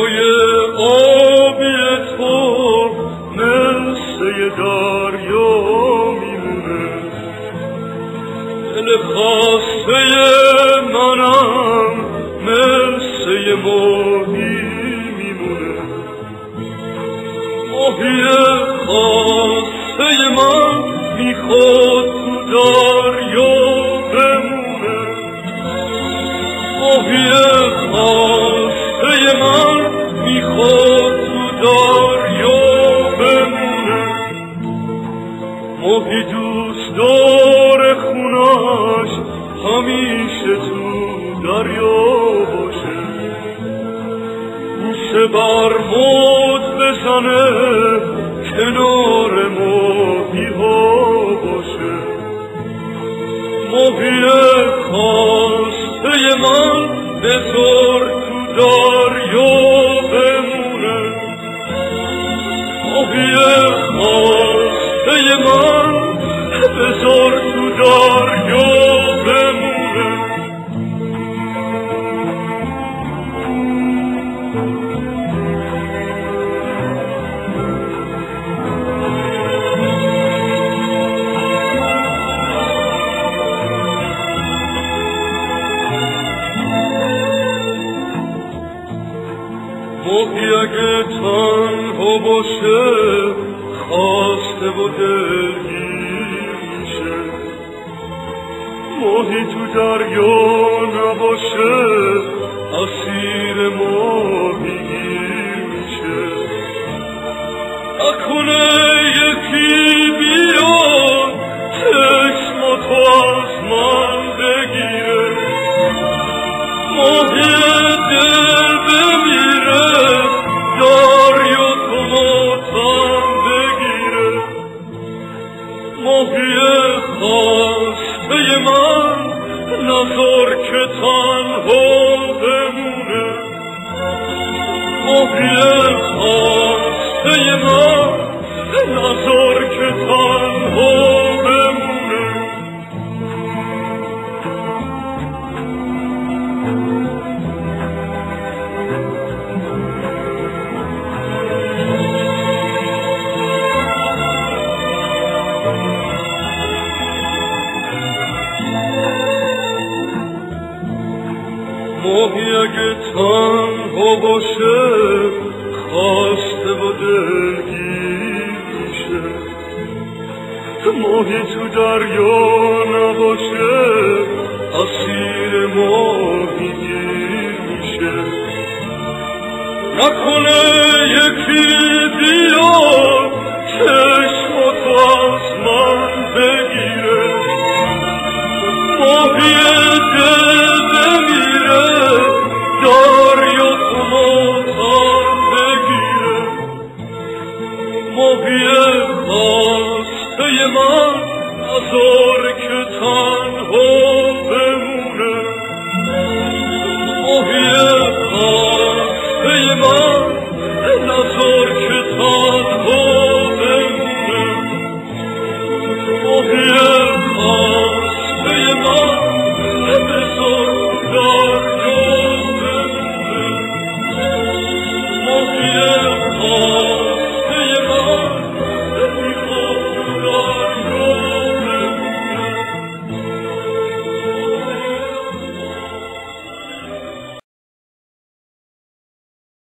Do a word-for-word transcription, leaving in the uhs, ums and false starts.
چشمای آبی تو مثل دریا میمونه، دل خسته منم مثل ماهی میمونه، ماهی خسته من میخواد تو دریا بمونه، ماهی خسته من میخواد تو دریا بمونه، ماهی دوست داره خونش همیشه تو دریا باشه، گوشه بر موج بزنه کنار ماهی ها باشه، ماهی خواسته من بذار تو دریا بمونه، ماهی خواسته من بذار تو دریا بمونه. ماهی اگه تنها باشه خسته و دلگیر میشه، ماهی تو دریا نباشه اسیر ماهیگیر میشه، نکنه یکی بیاد چشماتو از من بگیره، ماهی دل بمیره دریا تو ماتم بگیره، ماهی خواسته من نذار که تنها بمونه، ماهی خواسته من نذار که تنها بمونه. ماهی اگه تنها باشه خسته و دلگیر میشه، ماهی تو دریا نباشه اسیر ماهیگیر میشه، نکنه یکی